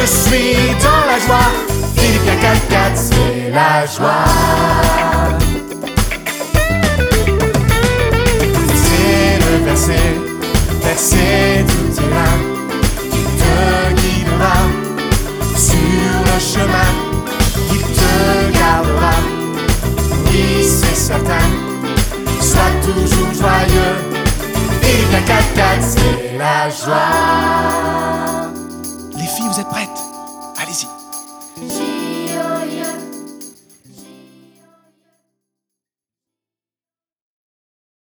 je suis dans la joie. Philippe bien 4-4, c'est la joie. C'est le verset tout est là, qui te guidera sur le chemin, qui te gardera. Oui, c'est certain, sois toujours joyeux. Philippe bien 4-4, c'est la joie. Les filles, vous êtes prêtes? Allez-y.